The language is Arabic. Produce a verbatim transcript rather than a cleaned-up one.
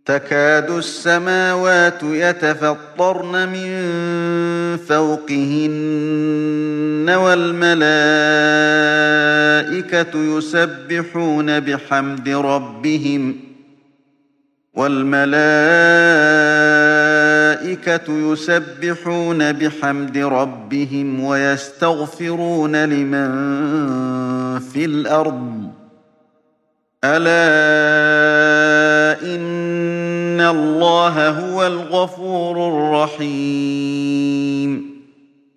تكاد السماوات يتفطرن من فوقهن والملائكة يسبحون بحمد ربهم والملائكة يسبحون بحمد ربهم ويستغفرون لمن في الأرض ألا إن الله هو الغفور الرحيم